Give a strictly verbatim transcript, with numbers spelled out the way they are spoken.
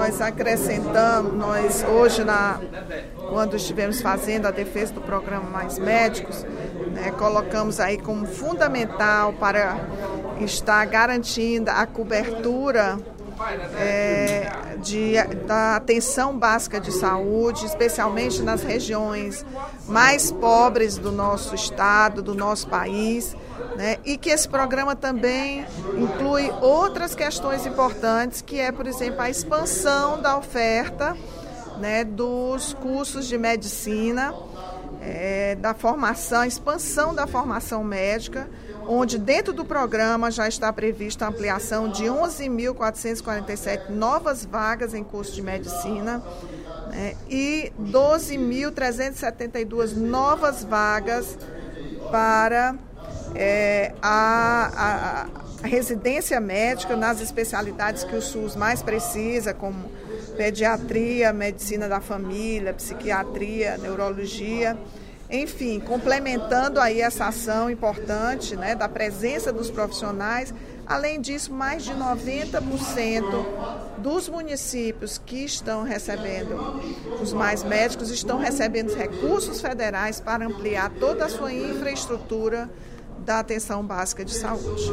nós acrescentamos, nós hoje, na, quando estivemos fazendo a defesa do programa Mais Médicos, né, colocamos aí como fundamental para estar garantindo a cobertura é, de, da atenção básica de saúde, especialmente nas regiões mais pobres do nosso estado, do nosso país, né, e que esse programa também inclui outras questões importantes, que é, por exemplo, a expansão da oferta, né, dos cursos de medicina, é, da formação, a expansão da formação médica, onde dentro do programa já está prevista a ampliação de onze mil quatrocentas e quarenta e sete novas vagas em curso de medicina, né, e doze mil trezentas e setenta e duas novas vagas para é, a, a, a residência médica nas especialidades que o SUS mais precisa, como pediatria, medicina da família, psiquiatria, neurologia. Enfim, complementando aí essa ação importante, né, da presença dos profissionais. Além disso, mais de noventa por cento dos municípios que estão recebendo os Mais Médicos estão recebendo recursos federais para ampliar toda a sua infraestrutura da atenção básica de saúde.